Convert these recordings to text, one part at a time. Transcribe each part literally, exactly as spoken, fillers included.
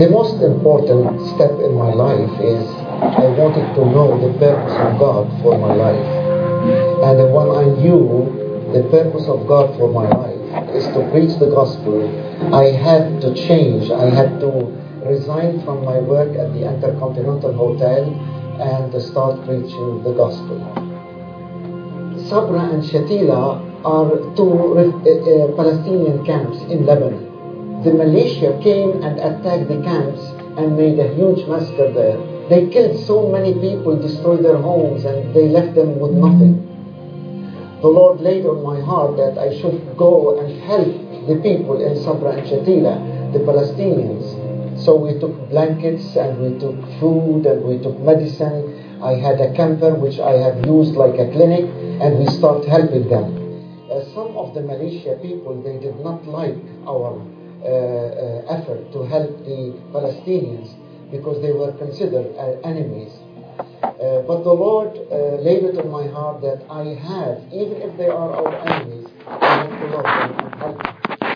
The most important step in my life is I wanted to know the purpose of God for my life. And when I knew the purpose of God for my life is to preach the gospel, I had to change. I had to resign from my work at the Intercontinental Hotel and to start preaching the gospel. Sabra and Shatila are two uh, uh, Palestinian camps in Lebanon. The militia came and attacked the camps and made a huge massacre there. They killed so many people, destroyed their homes, and they left them with nothing. The Lord laid on my heart that I should go and help the people in Sabra and Shatila, the Palestinians. So we took blankets and we took food and we took medicine. I had a camper which I have used like a clinic, and we started helping them. Uh, some of the militia people, they did not like our uh, uh, effort to help the Palestinians because they were considered uh, enemies. Uh, but the Lord uh, laid it on my heart that I have, even if they are our enemies, I have to love them and help them.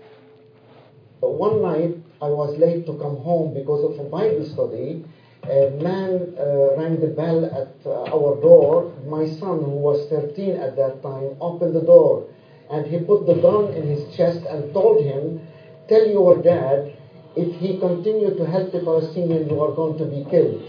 But one night, I was late to come home because of a Bible study. A man uh, rang the bell at uh, our door. My son, who was thirteen at that time, opened the door. And he put the gun in his chest and told him, "Tell your dad, if he continues to help the Palestinians, you are going to be killed."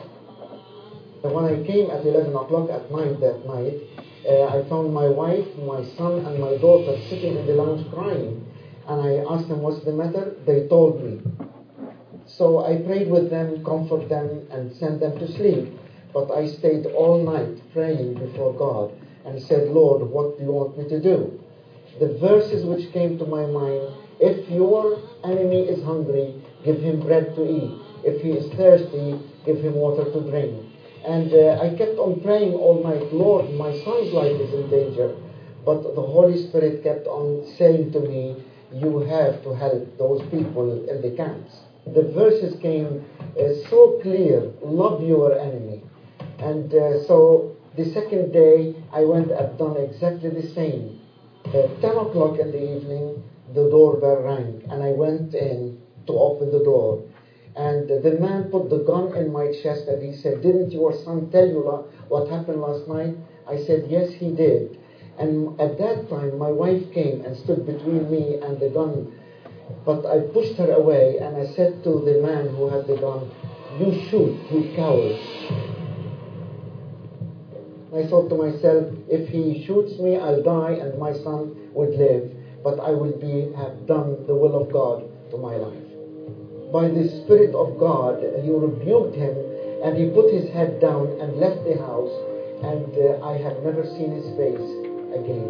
When I came at eleven o'clock at night that night, uh, I found my wife, my son, and my daughter sitting in the lounge crying. And I asked them, "What's the matter?" They told me. So I prayed with them, comforted them, and sent them to sleep. But I stayed all night praying before God and said, "Lord, what do you want me to do?" The verses which came to my mind: if your enemy is hungry, give him bread to eat. If he is thirsty, give him water to drink. And uh, I kept on praying all night, "Lord, my son's life is in danger." But the Holy Spirit kept on saying to me, "You have to help those people in the camps." The verses came uh, so clear: love your enemy. And uh, so the second day, I went and done exactly the same. At ten o'clock in the evening, the doorbell rang, and I went in to open the door. And the man put the gun in my chest and he said, "Didn't your son tell you what happened last night?" I said, "Yes, he did." And at that time, my wife came and stood between me and the gun. But I pushed her away and I said to the man who had the gun, "You shoot, you coward." I thought to myself, if he shoots me, I'll die and my son would live. But I will be have done the will of God to my life. By the Spirit of God, he rebuked him and he put his head down and left the house, and uh, I have never seen his face again.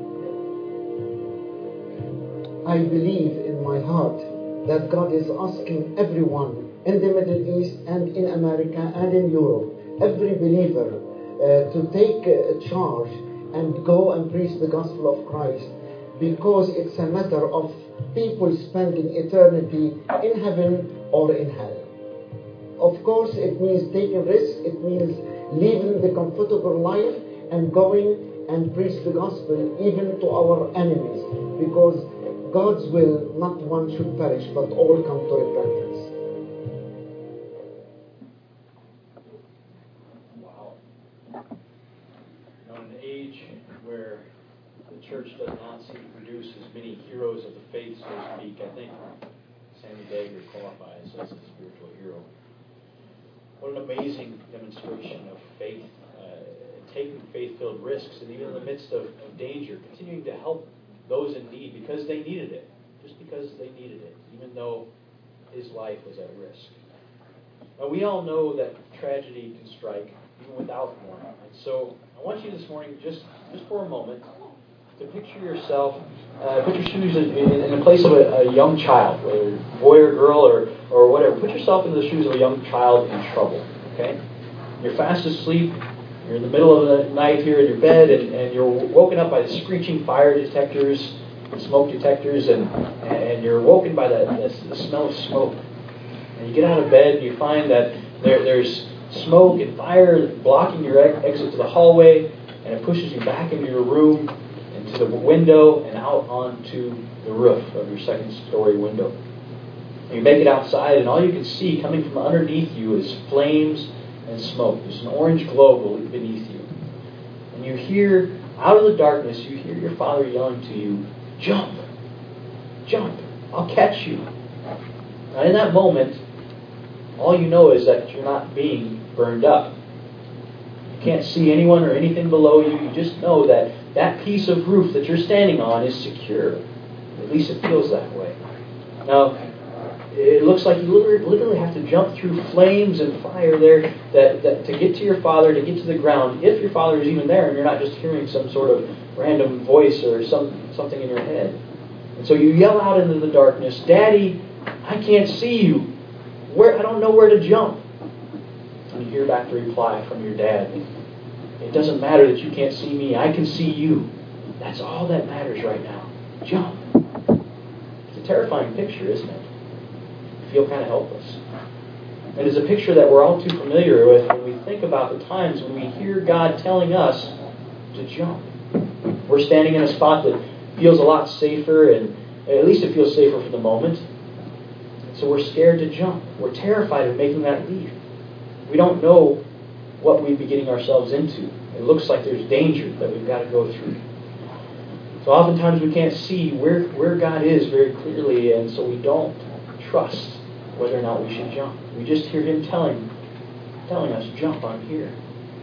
I believe in my heart that God is asking everyone in the Middle East and in America and in Europe, every believer, uh, to take uh, charge and go and preach the gospel of Christ, because it's a matter of people spending eternity in heaven or in hell. Of course, it means taking risks. It means leaving the comfortable life and going and preach the gospel even to our enemies, because God's will, not one should perish, but all come to repentance. Wow. Now, in an age where the church does not seem to produce as many heroes of the faith, so to speak, I think Sammy Dagar qualifies as a spiritual hero. What an amazing demonstration of faith, uh, taking faith-filled risks, and even in the midst of, of danger, continuing to help those in need because they needed it, just because they needed it, even though his life was at risk. Now, we all know that tragedy can strike even without warning. And so I want you this morning, just, just for a moment, to picture yourself, uh, put your shoes in, in, in the place of a, a young child, whether boy or girl or, or whatever. Put yourself in the shoes of a young child in trouble, okay? You're fast asleep. You're in the middle of the night here in your bed, and, and you're woken up by the screeching fire detectors, smoke detectors, and, and you're woken by the, the, the smell of smoke. And you get out of bed, and you find that there, there's smoke and fire blocking your exit to the hallway, and it pushes you back into your room, into the window, and out onto the roof of your second story window. And you make it outside, and all you can see coming from underneath you is flames and smoke. There's an orange glow beneath you. And you hear, out of the darkness, you hear your father yelling to you, "Jump! Jump! I'll catch you." Now in that moment, all you know is that you're not being burned up. You can't see anyone or anything below you. You just know that that piece of roof that you're standing on is secure. At least it feels that way. Now, it looks like you literally have to jump through flames and fire there that, that to get to your father, to get to the ground, if your father is even there and you're not just hearing some sort of random voice or some something in your head. And so you yell out into the darkness, "Daddy, I can't see you. Where I don't know where to jump." And you hear back the reply from your dad, "It doesn't matter that you can't see me. I can see you. That's all that matters right now. Jump." It's a terrifying picture, isn't it? You feel kind of helpless. And it's a picture that we're all too familiar with when we think about the times when we hear God telling us to jump. We're standing in a spot that feels a lot safer, and at least it feels safer for the moment. So we're scared to jump. We're terrified of making that leap. We don't know what we'd be getting ourselves into. It looks like there's danger that we've got to go through. So oftentimes we can't see where, where God is very clearly, and so we don't trust whether or not we should jump. We just hear Him telling, telling us, "Jump, I'm here."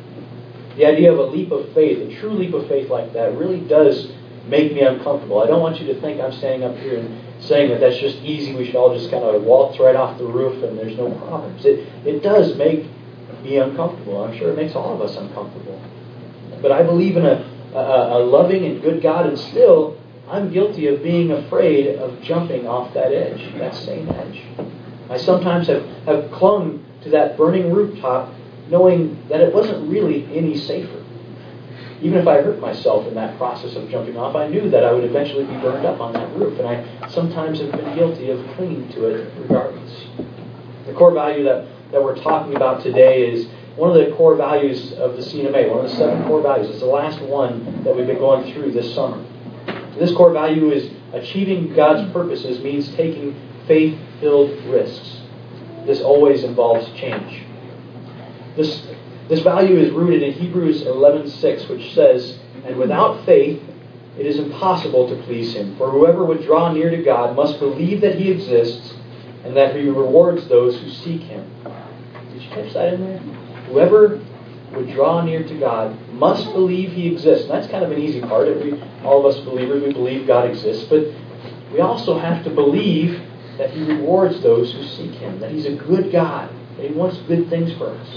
The idea of a leap of faith, a true leap of faith like that, really does make me uncomfortable. I don't want you to think I'm standing up here and saying that that's just easy. We should all just kind of waltz right off the roof and there's no problems. It it does make me uncomfortable. I'm sure it makes all of us uncomfortable. But I believe in a, a, a loving and good God, and still I'm guilty of being afraid of jumping off that edge, that same edge. I sometimes have, have clung to that burning rooftop knowing that it wasn't really any safer. Even if I hurt myself in that process of jumping off, I knew that I would eventually be burned up on that roof, and I sometimes have been guilty of clinging to it regardless. The core value that, that we're talking about today is one of the core values of the C N M A, one of the seven core values. It's the last one that we've been going through this summer. This core value is achieving God's purposes means taking faith-filled risks. This always involves change. This This value is rooted in Hebrews eleven six, which says, "And without faith it is impossible to please Him. For whoever would draw near to God must believe that He exists and that He rewards those who seek Him." Did you catch that in there? Whoever would draw near to God must believe He exists. And that's kind of an easy part. We, all of us believers, we believe God exists. But we also have to believe that He rewards those who seek Him, that He's a good God, that He wants good things for us.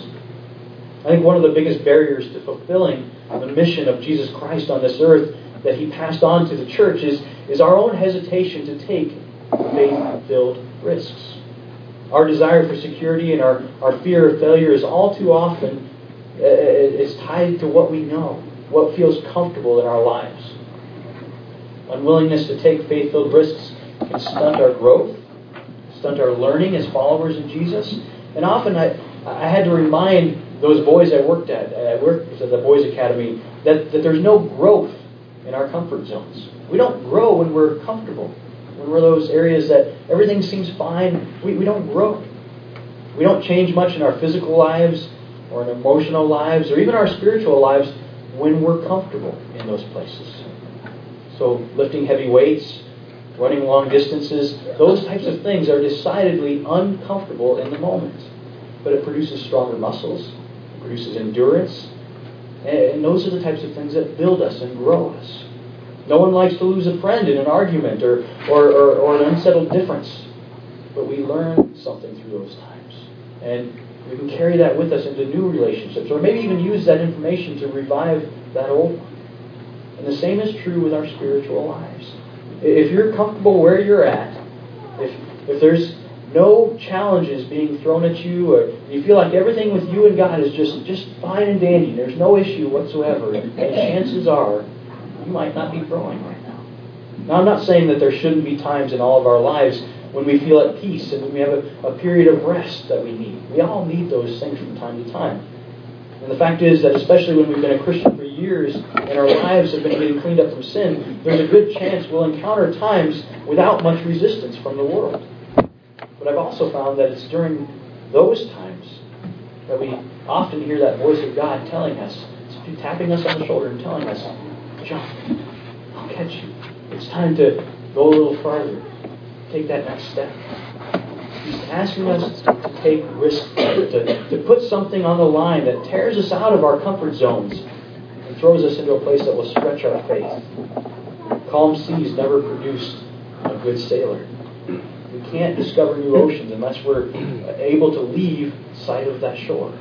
I think one of the biggest barriers to fulfilling the mission of Jesus Christ on this earth that He passed on to the church is, is our own hesitation to take faith-filled risks. Our desire for security and our, our fear of failure is all too often uh, is tied to what we know, what feels comfortable in our lives. Unwillingness to take faith-filled risks can stunt our growth, stunt our learning as followers of Jesus. And often I, I had to remind those boys I worked at, I worked at the Boys Academy, that, that there's no growth in our comfort zones. We don't grow when we're comfortable. When we're those areas that everything seems fine, we, we don't grow. We don't change much in our physical lives or in emotional lives or even our spiritual lives when we're comfortable in those places. So lifting heavy weights, running long distances, those types of things are decidedly uncomfortable in the moment. But it produces stronger muscles, it produces endurance, and those are the types of things that build us and grow us. No one likes to lose a friend in an argument or, or, or, or an unsettled difference. But we learn something through those times. And we can carry that with us into new relationships, or maybe even use that information to revive that old one. And the same is true with our spiritual lives. If you're comfortable where you're at, if if there's no challenges being thrown at you, or you feel like everything with you and God is just, just fine and dandy, there's no issue whatsoever, and chances are you might not be growing right now. Now, I'm not saying that there shouldn't be times in all of our lives when we feel at peace and when we have a, a period of rest that we need. We all need those things from time to time. And the fact is that especially when we've been a Christian for years and our lives have been getting cleaned up from sin, there's a good chance we'll encounter times without much resistance from the world. But But I've also found that it's during those times that we often hear that voice of God telling us, tapping us on the shoulder and telling us, John, I'll catch you. It's time to go a little farther. Take that next step. He's asking us to take risks, to, to put something on the line that tears us out of our comfort zones and throws us into a place that will stretch our faith. Calm seas never produce a good sailor. We can't discover new oceans unless we're able to leave sight of that shore.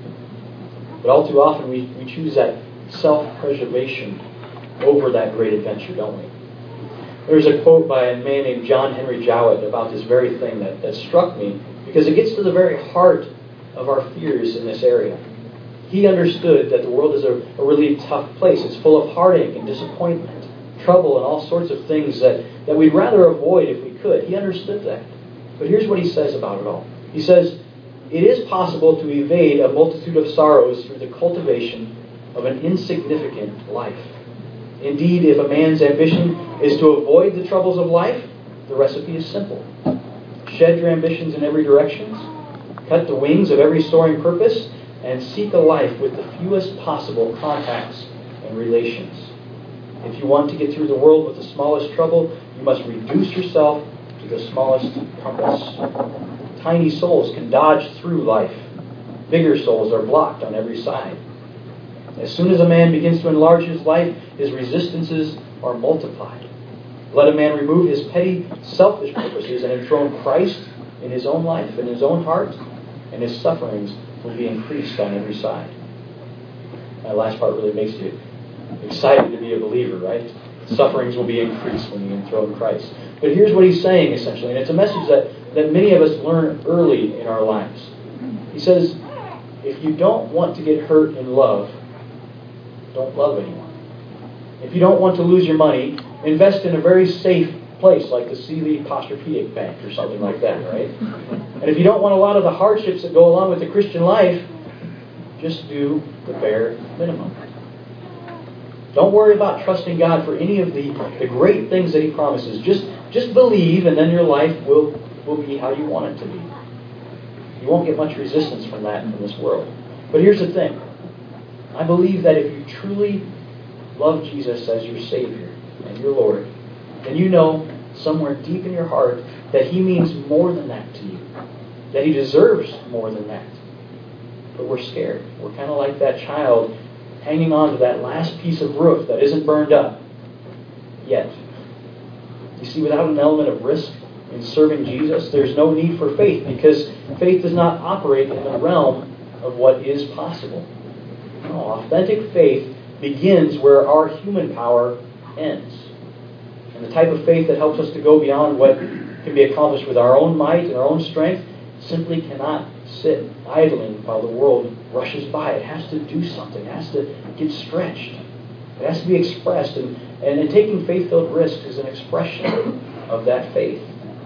But all too often we, we choose that self-preservation over that great adventure, don't we? There's a quote by a man named John Henry Jowett about this very thing that, that struck me because it gets to the very heart of our fears in this area. He understood that the world is a, a really tough place. It's full of heartache and disappointment, trouble, and all sorts of things that, that we'd rather avoid if we could. He understood that. But here's what he says about it all. He says, "It is possible to evade a multitude of sorrows through the cultivation of an insignificant life. Indeed, if a man's ambition is to avoid the troubles of life, the recipe is simple. Shed your ambitions in every direction, cut the wings of every soaring purpose, and seek a life with the fewest possible contacts and relations. If you want to get through the world with the smallest trouble, you must reduce yourself to the smallest compass. Tiny souls can dodge through life. Bigger souls are blocked on every side. As soon as a man begins to enlarge his life, his resistances are multiplied. Let a man remove his petty, selfish purposes and enthrone Christ in his own life, in his own heart, and his sufferings will be increased on every side." That last part really makes you excited to be a believer, right? Sufferings will be increased when you enthrone Christ. But here's what he's saying, essentially, and it's a message that, that many of us learn early in our lives. He says, if you don't want to get hurt in love, don't love anyone. If you don't want to lose your money, invest in a very safe place like the Sealy Posturepedic Bank or something like that, right? And if you don't want a lot of the hardships that go along with the Christian life, just do the bare minimum. Don't worry about trusting God for any of the, the great things that He promises. Just, just believe, and then your life will, will be how you want it to be. You won't get much resistance from that in this world. But here's the thing. I believe that if you truly love Jesus as your Savior and your Lord, then you know somewhere deep in your heart that He means more than that to you. That He deserves more than that. But we're scared. We're kind of like that child hanging on to that last piece of roof that isn't burned up yet. You see, without an element of risk in serving Jesus, there's no need for faith, because faith does not operate in the realm of what is possible. No, authentic faith begins where our human power ends. And the type of faith that helps us to go beyond what can be accomplished with our own might and our own strength simply cannot sit idling while the world rushes by. It has to do something. It has to get stretched. It has to be expressed. And, and, and taking faith-filled risks is an expression of that faith.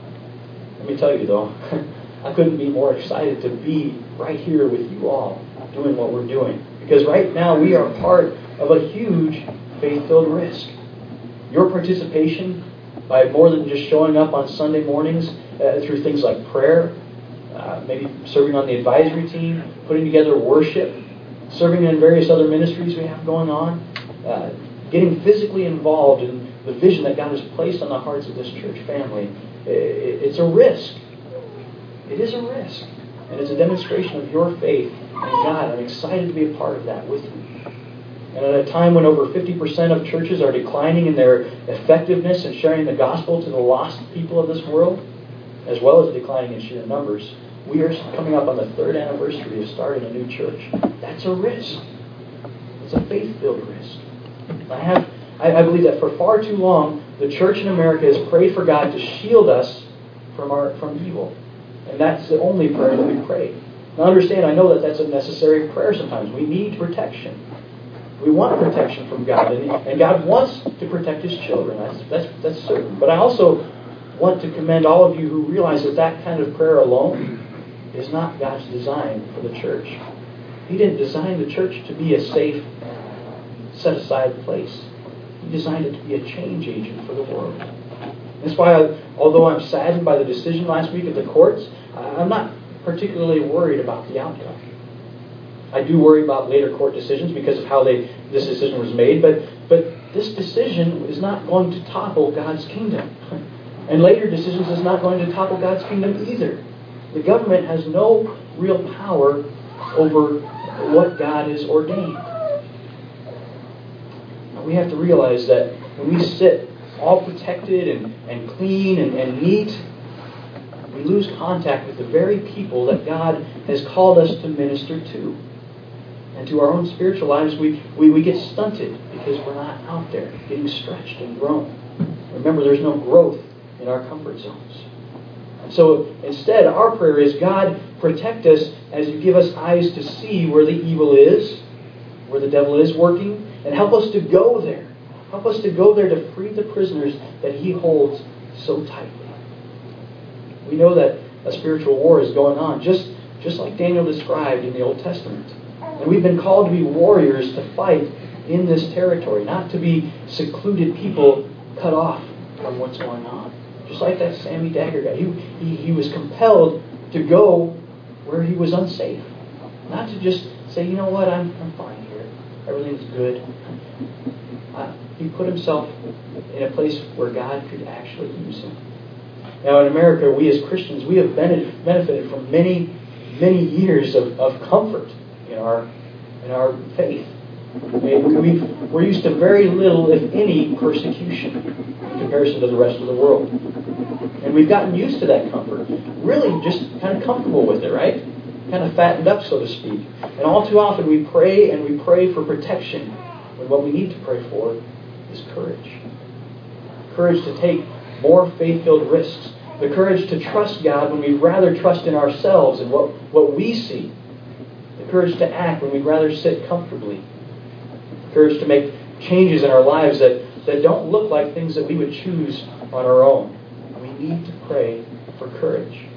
Let me tell you, though, I couldn't be more excited to be right here with you all doing what we're doing. Because right now we are part of a huge faith-filled risk. Your participation by more than just showing up on Sunday mornings uh, through things like prayer, uh, maybe serving on the advisory team, putting together worship, serving in various other ministries we have going on, uh, getting physically involved in the vision that God has placed on the hearts of this church family. It's a risk. It is a risk. And it's a demonstration of your faith in God. I'm excited to be a part of that with you. And at a time when over fifty percent of churches are declining in their effectiveness in sharing the gospel to the lost people of this world, as well as declining in sheer numbers, we are coming up on the third anniversary of starting a new church. That's a risk. It's a faith-filled risk. I have, I, I believe that for far too long, the church in America has prayed for God to shield us from our from evil. And that's the only prayer that we pray. Now understand, I know that that's a necessary prayer sometimes. We need protection. We want protection from God. And, and God wants to protect His children. That's, that's, that's certain. But I also want to commend all of you who realize that that kind of prayer alone is not God's design for the church. He didn't design the church to be a safe, set-aside place. He designed it to be a change agent for the world. That's why, I, although I'm saddened by the decision last week at the courts, I'm not particularly worried about the outcome. I do worry about later court decisions because of how they this decision was made, but but this decision is not going to topple God's kingdom. And later decisions is not going to topple God's kingdom either. The government has no real power over what God has ordained. Now, we have to realize that when we sit all protected and, and clean and, and neat, we lose contact with the very people that God has called us to minister to. And to our own spiritual lives, we, we, we get stunted because we're not out there getting stretched and grown. Remember, there's no growth in our comfort zones. And so instead, our prayer is, God, protect us as you give us eyes to see where the evil is, where the devil is working, and help us to go there. Help us to go there to free the prisoners that he holds so tightly. We know that a spiritual war is going on, just, just like Daniel described in the Old Testament. And we've been called to be warriors to fight in this territory, not to be secluded people cut off from what's going on. Just like that Sammy Dagger guy. He, he, he was compelled to go where he was unsafe. Not to just say, you know what, I'm, I'm fine here. Everything's good. Uh, he put himself in a place where God could actually use him. Now in America, we as Christians, we have benefited from many, many years of, of comfort in our in our faith. We've, we're used to very little, if any, persecution in comparison to the rest of the world. And we've gotten used to that comfort. Really just kind of comfortable with it, right? Kind of fattened up, so to speak. And all too often we pray and we pray for protection when what we need to pray for is courage. Courage to take more faith-filled risks. The courage to trust God when we'd rather trust in ourselves and what, what we see. The courage to act when we'd rather sit comfortably. The courage to make changes in our lives that, that don't look like things that we would choose on our own. We need to pray for courage.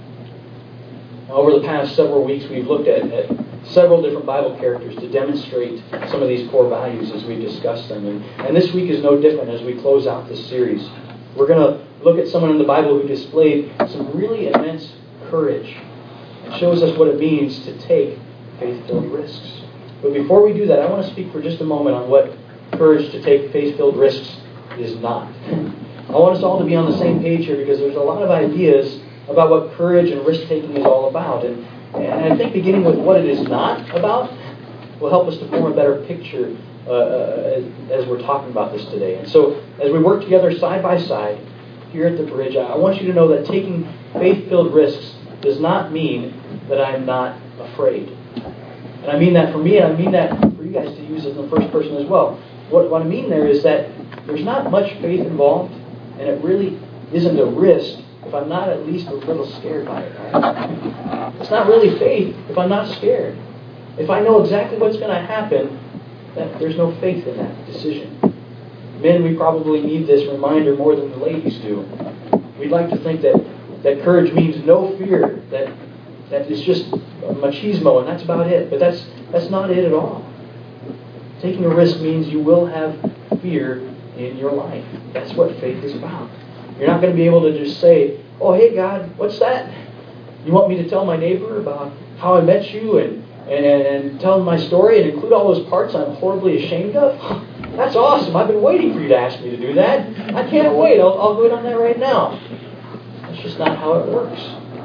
Now, over the past several weeks, we've looked at, at several different Bible characters to demonstrate some of these core values as we discuss them. And, and this week is no different as we close out this series. We're going to look at someone in the Bible who displayed some really immense courage and shows us what it means to take faith-filled risks. But before we do that, I want to speak for just a moment on what courage to take faith-filled risks is not. I want us all to be on the same page here because there's a lot of ideas about what courage and risk-taking is all about. And, and I think beginning with what it is not about will help us to form a better picture uh, as, as we're talking about this today. And so as we work together side by side here at the Bridge, I want you to know that taking faith-filled risks does not mean that I'm not afraid. And I mean that for me, and I mean that for you guys to use it in the first person as well. What, what I mean there is that there's not much faith involved, and it really isn't a risk if I'm not at least a little scared by it. Right? It's not really faith if I'm not scared. If I know exactly what's going to happen, then there's no faith in that decision. Men, we probably need this reminder more than the ladies do. We'd like to think that, that courage means no fear, that that it's just machismo and that's about it. But that's that's not it at all. Taking a risk means you will have fear in your life. That's what faith is about. You're not going to be able to just say, oh, hey, God, what's that? You want me to tell my neighbor about how I met you and, and, and tell them my story and include all those parts I'm horribly ashamed of? That's awesome. I've been waiting for you to ask me to do that. I can't wait. I'll, I'll go on that right now. That's just not how it works.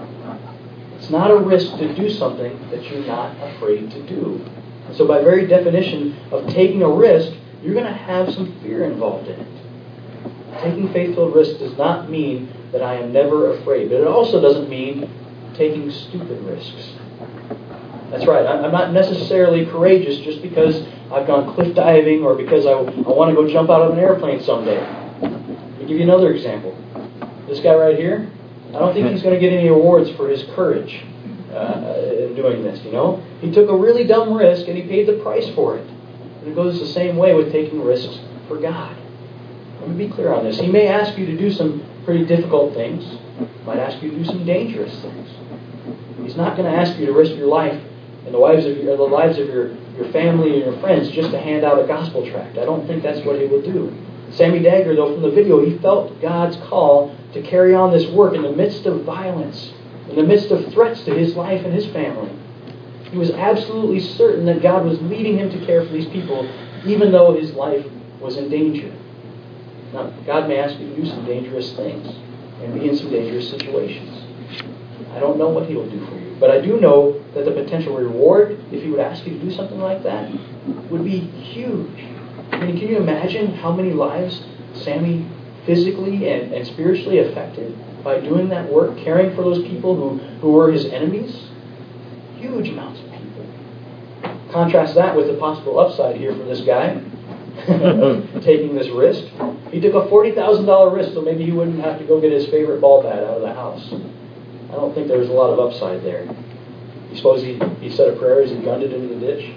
It's not a risk to do something that you're not afraid to do. And so by very definition of taking a risk, you're going to have some fear involved in it. Taking faith-filled risks does not mean that I am never afraid, but it also doesn't mean taking stupid risks. That's right. I'm not necessarily courageous just because I've gone cliff diving or because I, I want to go jump out of an airplane someday. Let me give you another example. This guy right here, I don't think he's going to get any awards for his courage uh, in doing this, you know. He took a really dumb risk and he paid the price for it. And it goes the same way with taking risks for God. Let me be clear on this. He may ask you to do some pretty difficult things. He might ask you to do some dangerous things. He's not going to ask you to risk your life and the lives of your, the lives of your, your family and your friends just to hand out a gospel tract. I don't think that's what he will do. Sammy Dagger, though, from the video, he felt God's call to carry on this work in the midst of violence, in the midst of threats to his life and his family. He was absolutely certain that God was leading him to care for these people, even though his life was in danger. Now, God may ask you to do some dangerous things and be in some dangerous situations. I don't know what He will do for you, but I do know that the potential reward, if He would ask you to do something like that, would be huge. I mean, can you imagine how many lives Sammy physically and, and spiritually affected by doing that work, caring for those people who, who were his enemies? Huge amounts of people. Contrast that with the possible upside here for this guy, taking this risk. He took a forty thousand dollars risk so maybe he wouldn't have to go get his favorite ball bat out of the house. I don't think there was a lot of upside there. You suppose he, he said a prayer as he gunned it into the ditch?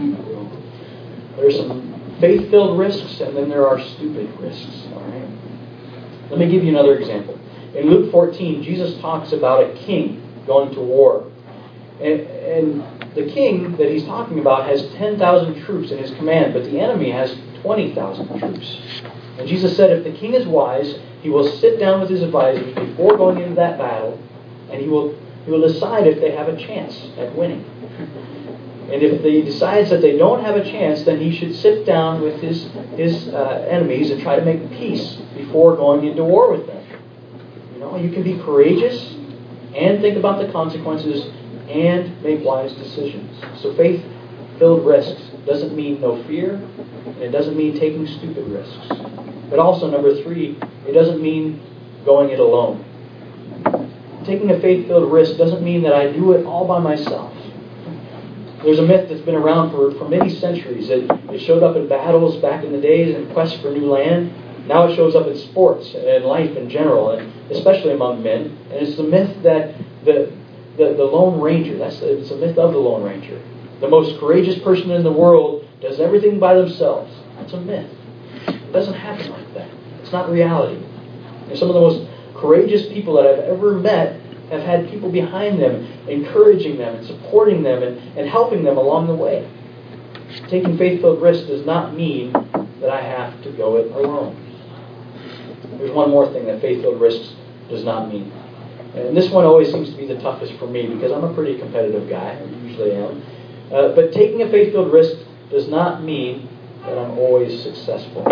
There's some faith-filled risks, and then there are stupid risks. All right. Let me give you another example. In Luke fourteen, Jesus talks about a king going to war. And, and the king that he's talking about has ten thousand troops in his command, but the enemy has twenty thousand troops. And Jesus said if the king is wise, he will sit down with his advisors before going into that battle, and he will he will decide if they have a chance at winning. And if he decides that they don't have a chance, then he should sit down with his, his uh, enemies and try to make peace before going into war with them. You know, you can be courageous and think about the consequences and make wise decisions. So faith-filled risks doesn't mean no fear, and it doesn't mean taking stupid risks. But also, number three, it doesn't mean going it alone. Taking a faith-filled risk doesn't mean that I do it all by myself. There's a myth that's been around for, for many centuries. It, it showed up in battles back in the days and quests for new land. Now it shows up in sports and life in general, and especially among men. And it's the myth that the the, the Lone Ranger, that's the, it's a myth of the Lone Ranger. The most courageous person in the world does everything by themselves. That's a myth. It doesn't happen like that. It's not reality. And some of the most courageous people that I've ever met have had people behind them, encouraging them and supporting them and, and helping them along the way. Taking faith-filled risks does not mean that I have to go it alone. There's one more thing that faith-filled risks does not mean. And this one always seems to be the toughest for me because I'm a pretty competitive guy. I usually am. Uh, but taking a faith-filled risk does not mean that I'm always successful.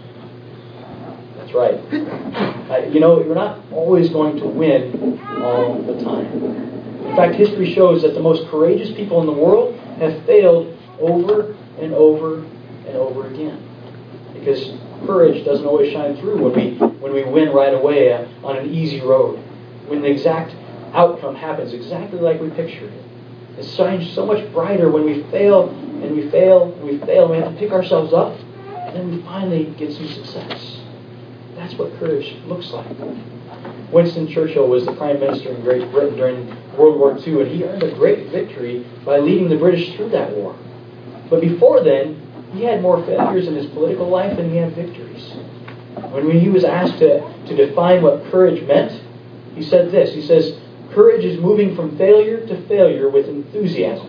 That's right. Uh, you know, you're not always going to win all the time. In fact, history shows that the most courageous people in the world have failed over and over and over again. Because courage doesn't always shine through when we when we win right away uh, on an easy road. When the exact outcome happens exactly like we pictured it. It shines so much brighter when we fail and we fail and we fail. We have to pick ourselves up and then we finally get some success. That's what courage looks like. Winston Churchill was the Prime Minister in Great Britain during World War Two, and he earned a great victory by leading the British through that war. But before then, he had more failures in his political life than he had victories. When he was asked to, to define what courage meant, he said this. He says, courage is moving from failure to failure with enthusiasm.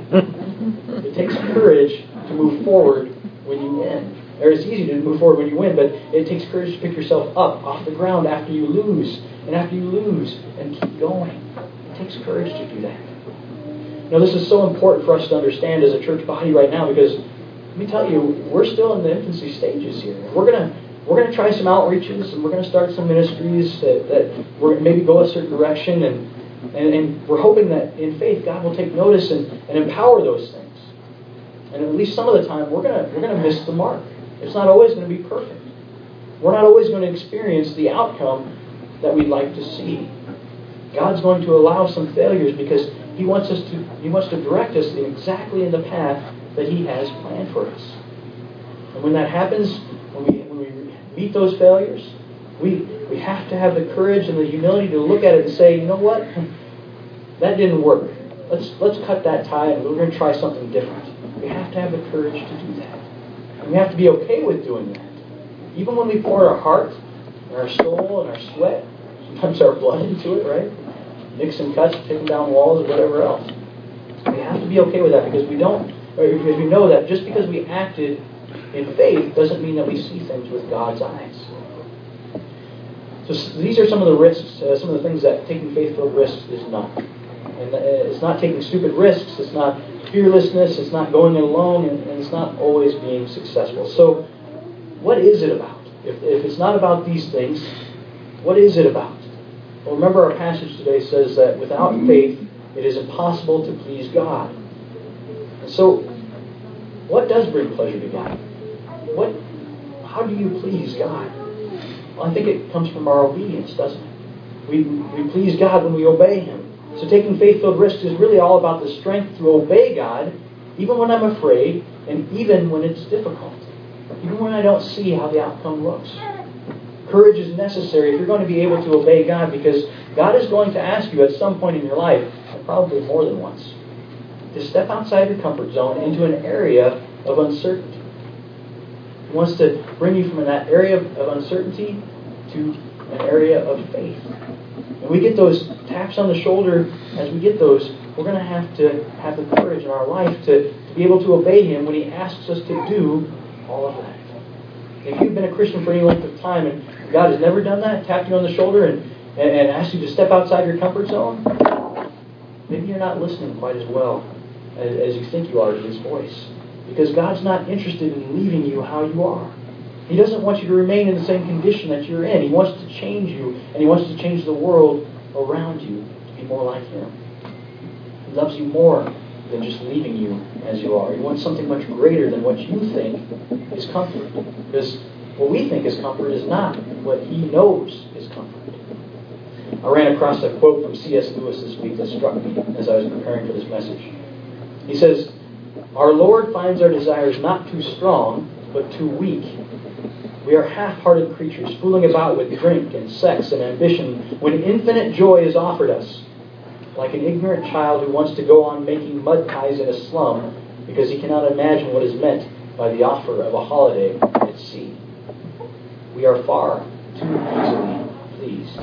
It takes courage to move forward when you win. Or it's easy to move forward when you win, but it takes courage to pick yourself up off the ground after you lose, and after you lose, and keep going. It takes courage to do that. Now, this is so important for us to understand as a church body right now, because let me tell you, we're still in the infancy stages here. We're gonna we're gonna try some outreaches, and we're gonna start some ministries that, that we're maybe go a certain direction, and, and and we're hoping that in faith God will take notice and, and empower those things. And at least some of the time, we're gonna we're gonna miss the mark. It's not always going to be perfect. We're not always going to experience the outcome that we'd like to see. God's going to allow some failures because He wants us to He wants to direct us in exactly in the path that He has planned for us. And when that happens, when we when we meet those failures, we we have to have the courage and the humility to look at it and say, you know what? That didn't work. Let's let's cut that tie and we're going to try something different. We have to have the courage to do that. And we have to be okay with doing that. Even when we pour our heart and our soul and our sweat, sometimes our blood into it, right? Mixing cuts, taking down walls, or whatever else. We have to be okay with that because we don't, or because we know that just because we acted in faith doesn't mean that we see things with God's eyes. So these are some of the risks, uh, some of the things that taking faith-filled risks is not. And uh, it's not taking stupid risks, it's not fearlessness, it's not going it alone, and, and it's not always being successful. So what is it about? If, if it's not about these things, what is it about? Well, remember our passage today says that without faith, it is impossible to please God. And so, what does bring pleasure to God? What? How do you please God? Well, I think it comes from our obedience, doesn't it? We, we please God when we obey Him. So taking faith-filled risks is really all about the strength to obey God, even when I'm afraid, and even when it's difficult. Even when I don't see how the outcome looks. Courage is necessary if you're going to be able to obey God, because God is going to ask you at some point in your life, and probably more than once, to step outside your comfort zone into an area of uncertainty. He wants to bring you from that area of, of uncertainty to an area of faith. And we get those taps on the shoulder. As we get those, we're going to have to have the courage in our life to, to be able to obey Him when He asks us to do all of that. If you've been a Christian for any length of time and God has never done that, tapped you on the shoulder and, and, and asked you to step outside your comfort zone, maybe you're not listening quite as well as, as you think you are to His voice. Because God's not interested in leaving you how you are. He doesn't want you to remain in the same condition that you're in. He wants to change you, and He wants to change the world around you to be more like Him. He loves you more than just leaving you as you are. He wants something much greater than what you think is comfort. Because what we think is comfort is not what He knows is comfort. I ran across a quote from C S Lewis this week that struck me as I was preparing for this message. He says, "Our Lord finds our desires not too strong, but too weak. We are half-hearted creatures, fooling about with drink and sex and ambition, when infinite joy is offered us, like an ignorant child who wants to go on making mud pies in a slum because he cannot imagine what is meant by the offer of a holiday at sea. We are far too easily pleased."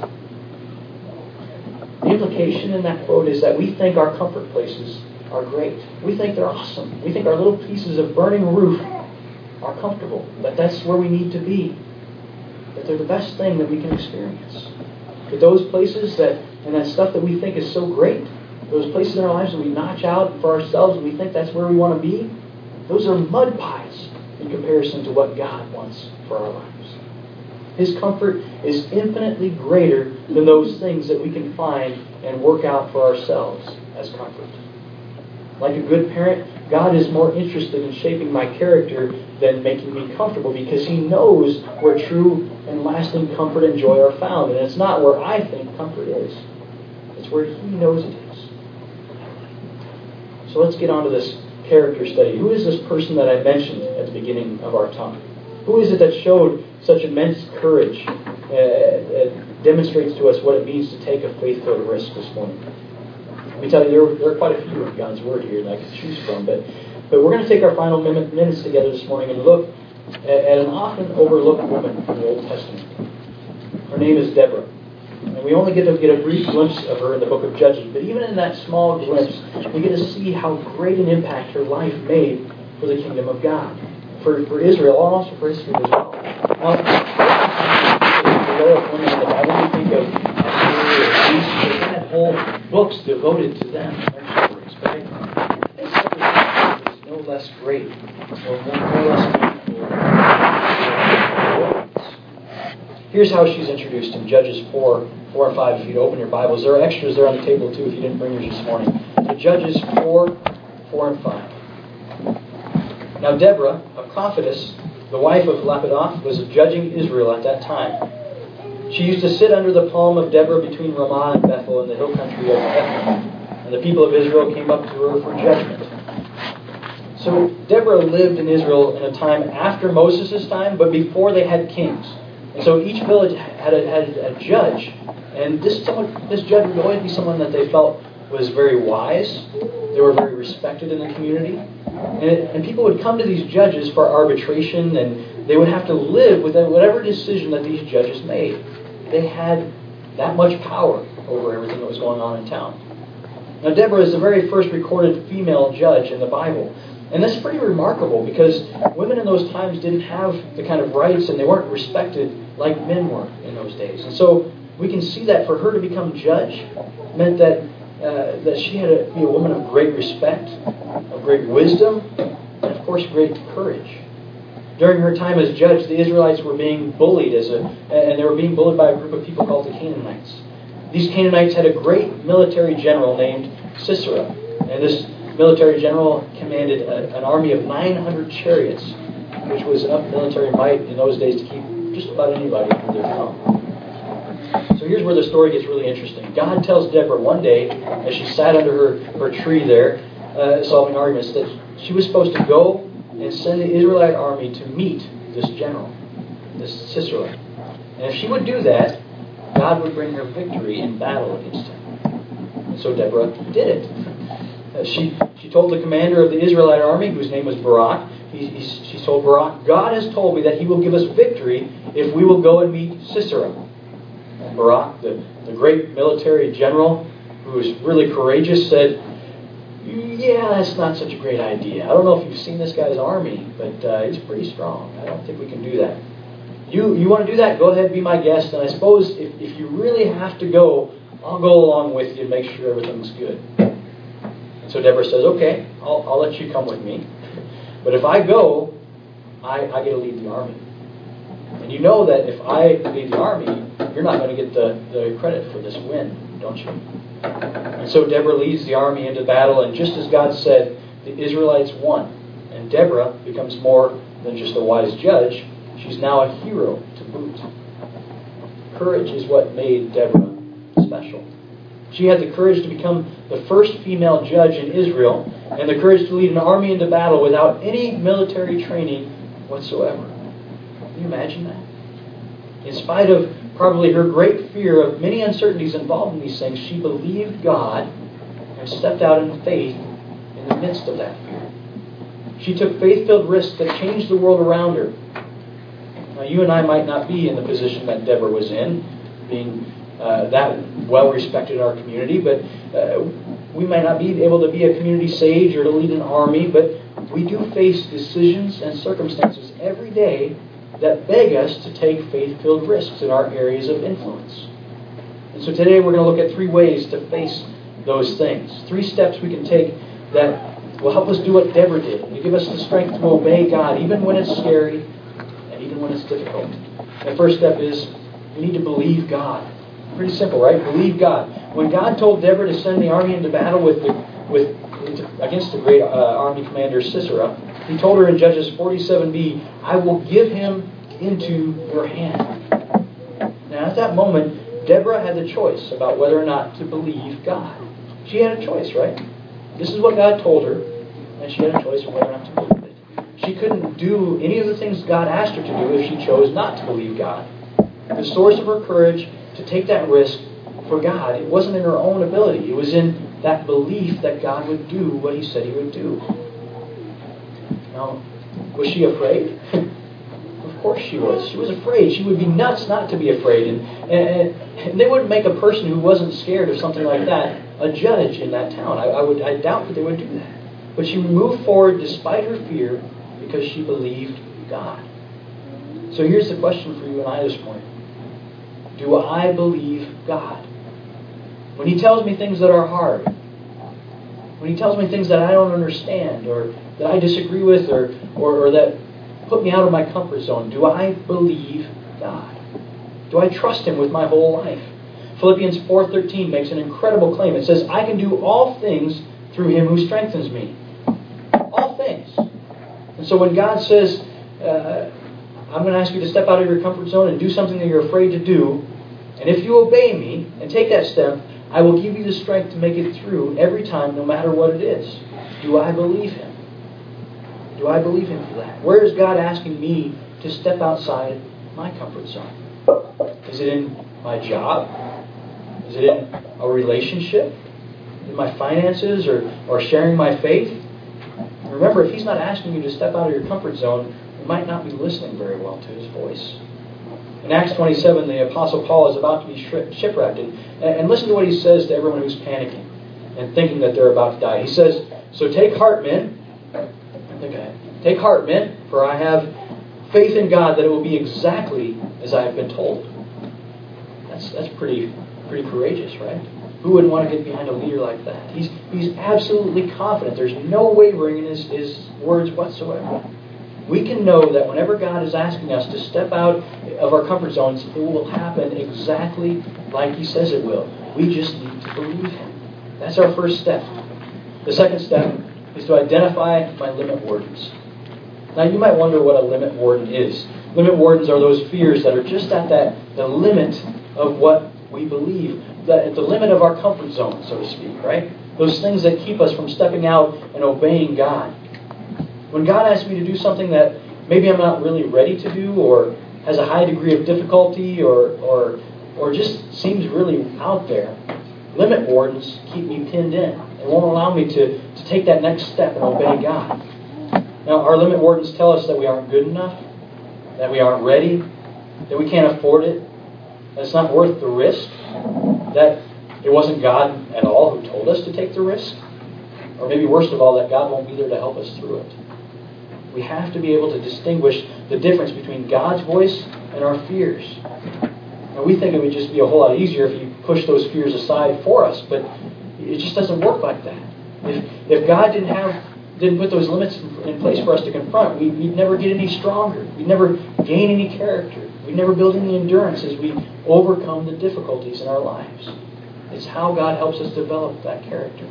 The implication in that quote is that we think our comfort places are great. We think they're awesome. We think our little pieces of burning roof are comfortable. That that's where we need to be. That they're the best thing that we can experience. But those places that, and that stuff that we think is so great, those places in our lives that we notch out for ourselves and we think that's where we want to be, those are mud pies in comparison to what God wants for our lives. His comfort is infinitely greater than those things that we can find and work out for ourselves as comfort. Like a good parent, God is more interested in shaping my character than making me comfortable, because He knows where true and lasting comfort and joy are found. And it's not where I think comfort is. It's where He knows it is. So let's get on to this character study. Who is this person that I mentioned at the beginning of our talk? Who is it that showed such immense courage, uh, uh, demonstrates to us what it means to take a faith-filled risk this morning? Let me tell you, there, there are quite a few of God's Word here that I could choose from, but, but we're going to take our final minutes together this morning and look at, at an often overlooked woman in the Old Testament. Her name is Deborah. And we only get to get a brief glimpse of her in the book of Judges, but even in that small glimpse, we get to see how great an impact her life made for the kingdom of God, for, for Israel, and also for history as well. Now, the heroic women in the Bible, we think of these whole books devoted to them, their stories, but this story is no less great or more, more less meaningful. Here's how she's introduced in Judges four, four and five. If you'd open your Bibles, there are extras there on the table too if you didn't bring yours this morning. So Judges four, four and five. Now Deborah, a prophetess, the wife of Lapidoth, was judging Israel at that time. She used to sit under the palm of Deborah between Ramah and Bethel in the hill country of Ephraim, and the people of Israel came up to her for judgment. So Deborah lived in Israel in a time after Moses' time, but before they had kings. And so each village had a, had a judge, and this someone, this judge would always be someone that they felt was very wise. They were very respected in the community. And, it, and people would come to these judges for arbitration, and they would have to live with whatever decision that these judges made. They had that much power over everything that was going on in town. Now, Deborah is the very first recorded female judge in the Bible. And that's pretty remarkable because women in those times didn't have the kind of rights and they weren't respected like men were in those days. And so we can see that for her to become judge meant that uh, that she had to be a woman of great respect, of great wisdom, and of course great courage. During her time as judge, the Israelites were being bullied as a, and they were being bullied by a group of people called the Canaanites. These Canaanites had a great military general named Sisera, and this military general commanded a, an army of nine hundred chariots, which was enough military might in those days to keep just about anybody from their throne. So here's where the story gets really interesting. God tells Deborah one day, as she sat under her, her tree there, uh, solving arguments, that she was supposed to go and send the Israelite army to meet this general, this Sisera. And if she would do that, God would bring her victory in battle against him. And so Deborah did it. Uh, she, she told the commander of the Israelite army, whose name was Barak, he, he, she told Barak, God has told me that he will give us victory if we will go and meet Sisera. And Barak, the, the great military general, who was really courageous, said, yeah, that's not such a great idea. I don't know if you've seen this guy's army, but uh, he's pretty strong. I don't think we can do that. You you want to do that? Go ahead, be my guest. And I suppose if, if you really have to go, I'll go along with you and make sure everything's good. And so Deborah says, okay, I'll, I'll let you come with me. But if I go, I, I get to lead the army. And you know that if I lead the army, you're not going to get the, the credit for this win, don't you? And so Deborah leads the army into battle, and just as God said, the Israelites won. And Deborah becomes more than just a wise judge. She's now a hero to boot. Courage is what made Deborah special. She had the courage to become the first female judge in Israel, and the courage to lead an army into battle without any military training whatsoever. Can you imagine that? In spite of probably her great fear of many uncertainties involved in these things, she believed God and stepped out in faith in the midst of that fear. She took faith-filled risks that changed the world around her. Now, you and I might not be in the position that Deborah was in, being uh, that well-respected in our community, but uh, we might not be able to be a community sage or to lead an army, but we do face decisions and circumstances every day that beg us to take faith-filled risks in our areas of influence. And so today we're going to look at three ways to face those things. Three steps we can take that will help us do what Deborah did, and give us the strength to obey God, even when it's scary and even when it's difficult. The first step is we need to believe God. Pretty simple, right? Believe God. When God told Deborah to send the army into battle with the, with against the great uh, army commander Sisera, He told her in Judges forty-seven b, I will give him into your hand. Now at that moment, Deborah had the choice about whether or not to believe God. She had a choice, right? This is what God told her, and she had a choice of whether or not to believe it. She couldn't do any of the things God asked her to do if she chose not to believe God. The source of her courage to take that risk for God, it wasn't in her own ability. It was in that belief that God would do what He said He would do. Now, was she afraid? Of course she was. She was afraid. She would be nuts not to be afraid. And, and, and they wouldn't make a person who wasn't scared of something like that a judge in that town. I, I would I doubt that they would do that. But she moved forward despite her fear because she believed God. So here's the question for you and I this morning. Do I believe God? When He tells me things that are hard, when He tells me things that I don't understand or that I disagree with or, or, or that put me out of my comfort zone, do I believe God? Do I trust Him with my whole life? Philippians four thirteen makes an incredible claim. It says, I can do all things through Him who strengthens me. All things. And so when God says, uh, I'm going to ask you to step out of your comfort zone and do something that you're afraid to do, and if you obey me and take that step, I will give you the strength to make it through every time, no matter what it is. Do I believe Him? Do I believe Him for that? Where is God asking me to step outside my comfort zone? Is it in my job? Is it in a relationship? In my finances or, or sharing my faith? Remember, if He's not asking you to step out of your comfort zone, you might not be listening very well to His voice. In Acts twenty-seven, the Apostle Paul is about to be shipwrecked. And, and listen to what he says to everyone who's panicking and thinking that they're about to die. He says, so take heart, men. think I have. Take heart, men, for I have faith in God that it will be exactly as I have been told. That's that's pretty pretty courageous, right? Who wouldn't want to get behind a leader like that? He's he's absolutely confident. There's no wavering in his, his words whatsoever. We can know that whenever God is asking us to step out of our comfort zones, it will happen exactly like He says it will. We just need to believe Him. That's our first step. The second step is to identify my limit wardens. Now you might wonder what a limit warden is. Limit wardens are those fears that are just at that the limit of what we believe, that at the limit of our comfort zone, so to speak, right? Those things that keep us from stepping out and obeying God. When God asks me to do something that maybe I'm not really ready to do, or has a high degree of difficulty, or or or just seems really out there, limit wardens keep me pinned in. They won't allow me to, to take that next step and obey God. Now, our limit wardens tell us that we aren't good enough, that we aren't ready, that we can't afford it, that it's not worth the risk, that it wasn't God at all who told us to take the risk, or maybe worst of all, that God won't be there to help us through it. We have to be able to distinguish the difference between God's voice and our fears. Now, we think it would just be a whole lot easier if you push those fears aside for us, but it just doesn't work like that. If if God didn't have didn't put those limits in place for us to confront, we, we'd never get any stronger. We'd never gain any character. We'd never build any endurance as we overcome the difficulties in our lives. It's how God helps us develop that character.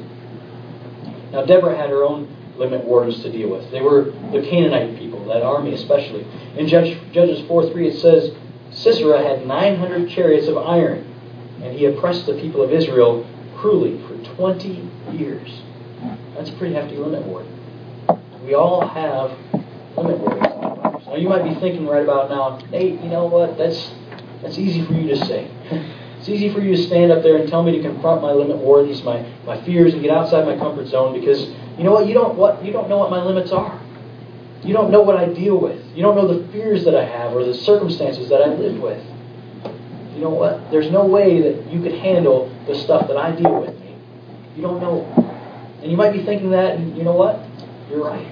Now, Deborah had her own limit wardens to deal with. They were the Canaanite people, that army especially. In Judge, Judges four three it says, Sisera had nine hundred chariots of iron, and he oppressed the people of Israel cruelly for twenty years. That's a pretty hefty limit warden. We all have limit wardens. Now you might be thinking right about now, Nate, you know what? That's that's easy for you to say. It's easy for you to stand up there and tell me to confront my limit wardens, my, my fears, and get outside my comfort zone, because you know what? You don't what you don't know what my limits are. You don't know what I deal with. You don't know the fears that I have or the circumstances that I live with. You know what? There's no way that you could handle the stuff that I deal with. You don't know. And you might be thinking that, and you know what? You're right.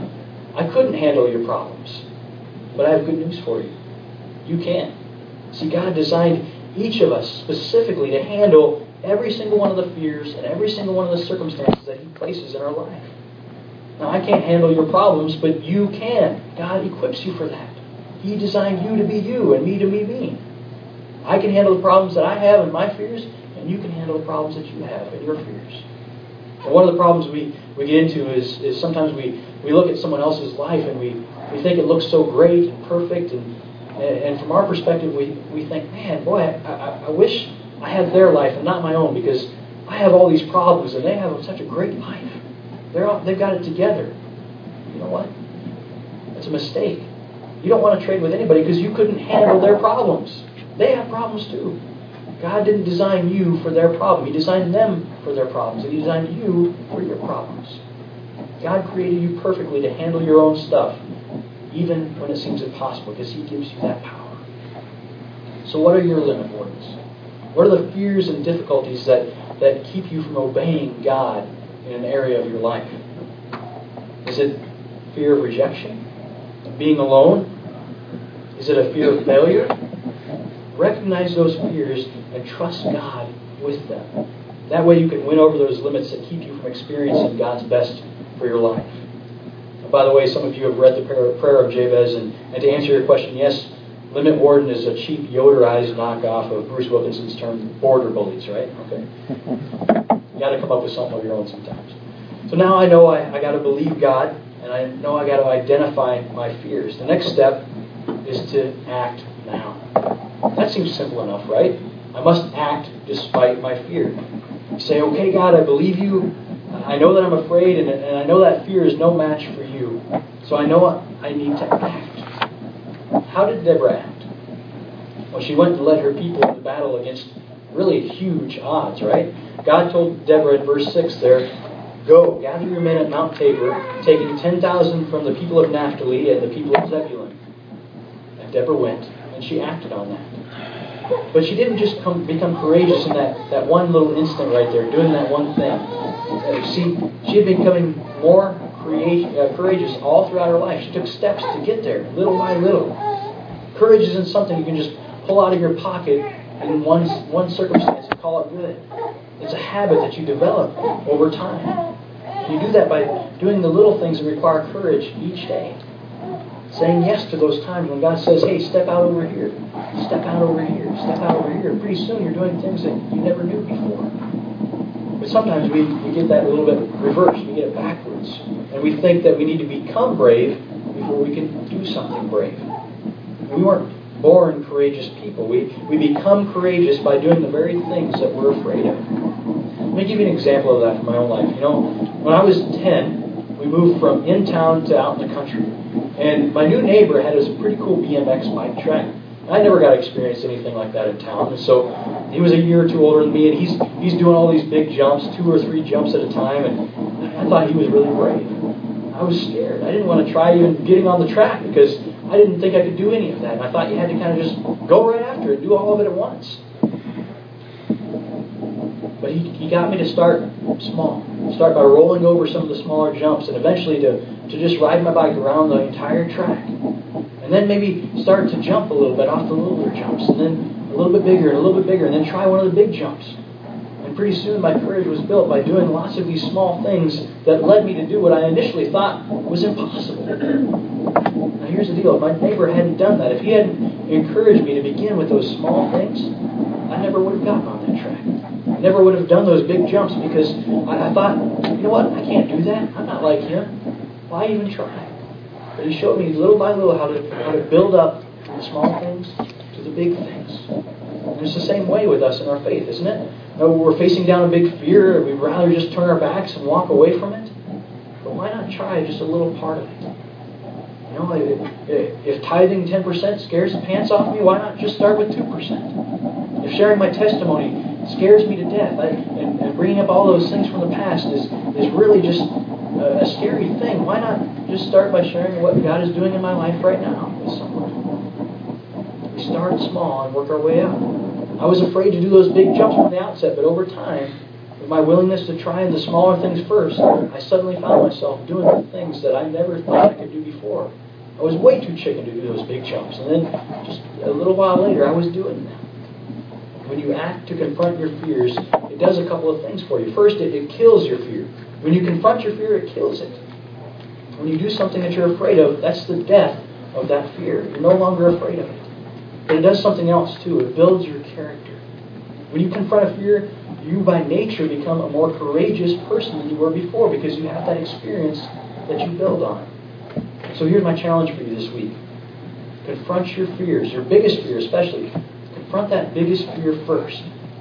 I couldn't handle your problems. But I have good news for you. You can. See, God designed each of us specifically to handle every single one of the fears and every single one of the circumstances that He places in our life. Now, I can't handle your problems, but you can. God equips you for that. He designed you to be you and me to be me. I can handle the problems that I have and my fears, and you can handle the problems that you have and your fears. And one of the problems we, we get into is, is sometimes we, we look at someone else's life and we, we think it looks so great and perfect, and and from our perspective we, we think, man, boy, I, I, I wish I had their life and not my own, because I have all these problems and they have such a great life. They're all, they've got it together. You know what? That's a mistake. You don't want to trade with anybody because you couldn't handle their problems. They have problems too. God didn't design you for their problem. He designed them for their problems. And He designed you for your problems. God created you perfectly to handle your own stuff, even when it seems impossible, because He gives you that power. So what are your limit wardens? What are the fears and difficulties that, that keep you from obeying God in an area of your life? Is it fear of rejection? Being alone? Is it a fear of failure? Recognize those fears and trust God with them. That way you can win over those limits that keep you from experiencing God's best for your life. And by the way, some of you have read the prayer of Jabez, and, and to answer your question, yes, limit warden is a cheap Yoderized knockoff of Bruce Wilkinson's term border bullies, right? Okay. You got to come up with something of your own sometimes. So now I know I, I got to believe God, and I know I got to identify my fears. The next step is to act now. That seems simple enough, right? I must act despite my fear. You say, okay, God, I believe you. I know that I'm afraid, and, and I know that fear is no match for you. So I know I need to act. How did Deborah act? Well, she went and led her people into battle against really huge odds, right? God told Deborah in verse six there, go, gather your men at Mount Tabor, taking ten thousand from the people of Naphtali and the people of Zebulun. And Deborah went, and she acted on that. But she didn't just come, become courageous in that, that one little instant right there, doing that one thing. See, she had been becoming more create, uh, courageous all throughout her life. She took steps to get there, little by little. Courage isn't something you can just pull out of your pocket in one, one circumstance and call it good. It's a habit that you develop over time. You do that by doing the little things that require courage each day. Saying yes to those times when God says, hey, step out over here, step out over here, step out over here. Pretty soon you're doing things that you never knew before. But sometimes we, we get that a little bit reversed. We get it backwards. And we think that we need to become brave before we can do something brave. We weren't born courageous people. We, we become courageous by doing the very things that we're afraid of. Let me give you an example of that from my own life. You know, when I was ten, we moved from in town to out in the country. And my new neighbor had a pretty cool B M X bike track. I never got to experience anything like that in town. And so he was a year or two older than me, and he's he's doing all these big jumps, two or three jumps at a time, and I thought he was really brave. I was scared. I didn't want to try even getting on the track because I didn't think I could do any of that. And I thought you had to kind of just go right after it, do all of it at once. But he, he got me to start small. Start by rolling over some of the smaller jumps and eventually to, to just ride my bike around the entire track. And then maybe start to jump a little bit off the littler jumps. And then a little bit bigger and a little bit bigger. And then try one of the big jumps. And pretty soon my courage was built by doing lots of these small things that led me to do what I initially thought was impossible. Now here's the deal. If my neighbor hadn't done that, if he hadn't encouraged me to begin with those small things, I never would have gotten on that track. I never would have done those big jumps because I, I thought, you know what, I can't do that. I'm not like him. Why even try? But he showed me little by little how to how to build up from the small things to the big things. And it's the same way with us in our faith, isn't it? You know, we're facing down a big fear, we'd rather just turn our backs and walk away from it. But why not try just a little part of it? You know, if, if tithing ten percent scares the pants off me, why not just start with two percent? If sharing my testimony scares me to death, I, and, and bringing up all those things from the past is, is really just a, a scary thing, why not just start by sharing what God is doing in my life right now with someone? We start small and work our way up. I was afraid to do those big jumps from the outset, but over time, with my willingness to try the smaller things first, I suddenly found myself doing the things that I never thought I could do before. I was way too chicken to do those big jumps, and then just a little while later, I was doing them. When you act to confront your fears, it does a couple of things for you. First, it, it kills your fear. When you confront your fear, it kills it. When you do something that you're afraid of, that's the death of that fear. You're no longer afraid of it. But it does something else too. It builds your character. When you confront a fear, you by nature become a more courageous person than you were before because you have that experience that you build on. So here's my challenge for you this week. Confront your fears, your biggest fear especially. Confront that biggest fear first.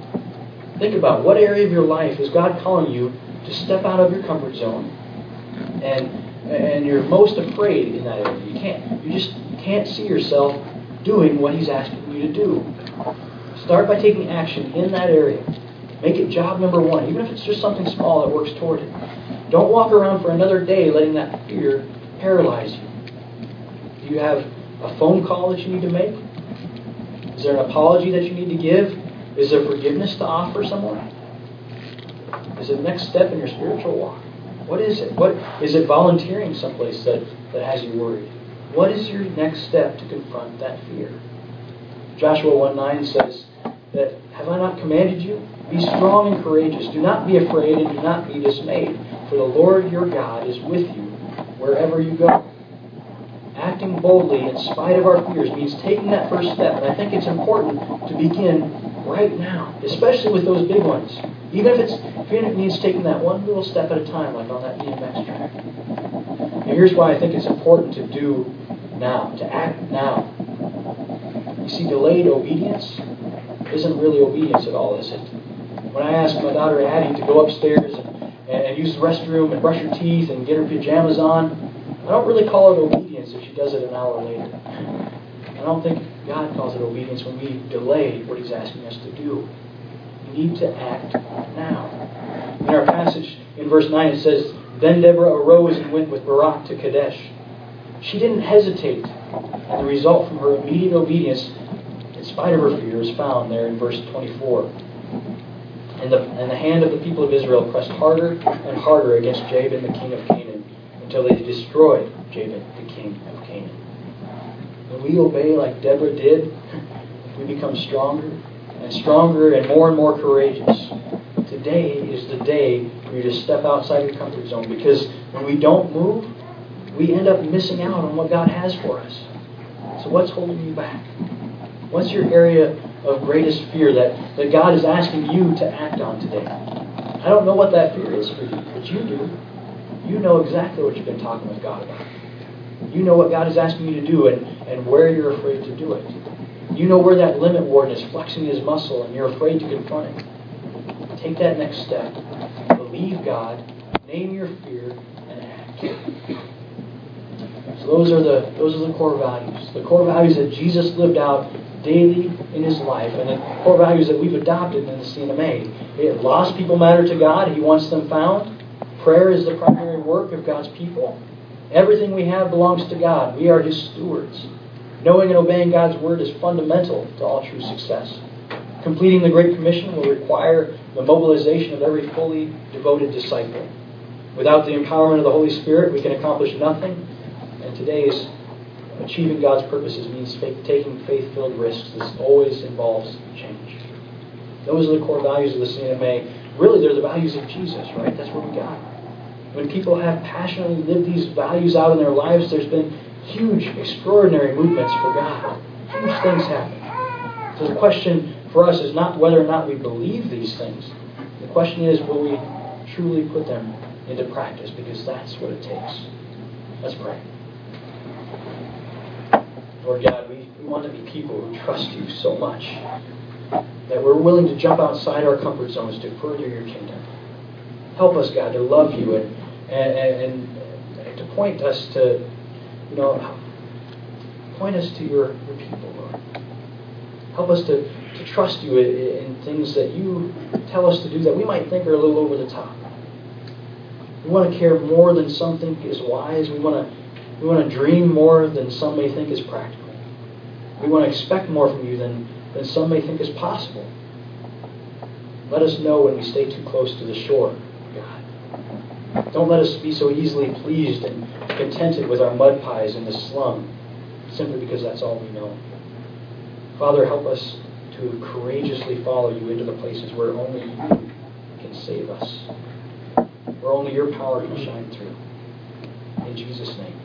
Think about what area of your life is God calling you to step out of your comfort zone, and and you're most afraid in that area. You can't, you just can't see yourself doing what He's asking you to do. Start by taking action in that area. Make it job number one, even if it's just something small that works toward it. Don't walk around for another day letting that fear paralyze you. Do you have a phone call that you need to make? Is there an apology that you need to give? Is there forgiveness to offer someone? Is it the next step in your spiritual walk? What is it? What is it volunteering someplace that, that has you worried? What is your next step to confront that fear? Joshua one nine says that, have I not commanded you? Be strong and courageous. Do not be afraid and do not be dismayed. For the Lord your God is with you wherever you go. Acting boldly in spite of our fears means taking that first step. And I think it's important to begin right now, especially with those big ones. Even if it's even if it means taking that one little step at a time, like on that B M X track. And here's why I think it's important to do now, to act now. You see, delayed obedience isn't really obedience at all, is it? When I asked my daughter Addie to go upstairs and, and use the restroom and brush her teeth and get her pajamas on, I don't really call it obedience if she does it an hour later. I don't think God calls it obedience when we delay what He's asking us to do. We need to act now. In our passage in verse nine it says, Then Deborah arose and went with Barak to Kadesh. She didn't hesitate, and the result from her immediate obedience, in spite of her fear, is found there in verse twenty-four. And the, and the hand of the people of Israel pressed harder and harder against Jabin, the king of Canaan, until they destroyed Jabin, the king of Canaan. When we obey like Deborah did, we become stronger and stronger and more and more courageous. Today is the day for you to step outside your comfort zone, because when we don't move, we end up missing out on what God has for us. So what's holding you back? What's your area of greatest fear that, that God is asking you to act on today? I don't know what that fear is for you, but you do. You know exactly what you've been talking with God about. You know what God is asking you to do and, and where you're afraid to do it. You know where that limit warden is flexing his muscle and you're afraid to confront it. Take that next step. Believe God, name your fear, and act. So those are the those are the core values. The core values that Jesus lived out daily in his life, and the core values that we've adopted in the C N M A. Lost people matter to God. He wants them found. Prayer is the primary work of God's people. Everything we have belongs to God. We are His stewards. Knowing and obeying God's Word is fundamental to all true success. Completing the Great Commission will require the mobilization of every fully devoted disciple. Without the empowerment of the Holy Spirit, we can accomplish nothing. And today's achieving God's purposes means faith, taking faith-filled risks. This always involves change. Those are the core values of the C N M A. Really, they're the values of Jesus, right? That's what we got. When people have passionately lived these values out in their lives, there's been huge, extraordinary movements for God. Huge things happen. So the question for us is not whether or not we believe these things. The question is, will we truly put them into practice? Because that's what it takes. Let's pray. Lord God, we, we want to be people who trust you so much that we're willing to jump outside our comfort zones to further your kingdom. Help us, God, to love you and and, and, and to point us to, you know, point us to your, your people, Lord. Help us to, to trust you in, in things that you tell us to do that we might think are a little over the top. We want to care more than some think is wise. We want to we want to dream more than some may think is practical. We want to expect more from you than, than some may think is possible. Let us know when we stay too close to the shore, God. Don't let us be so easily pleased and contented with our mud pies in the slum, simply because that's all we know. Father, help us to courageously follow you into the places where only you can save us, where only your power can shine through. In Jesus' name.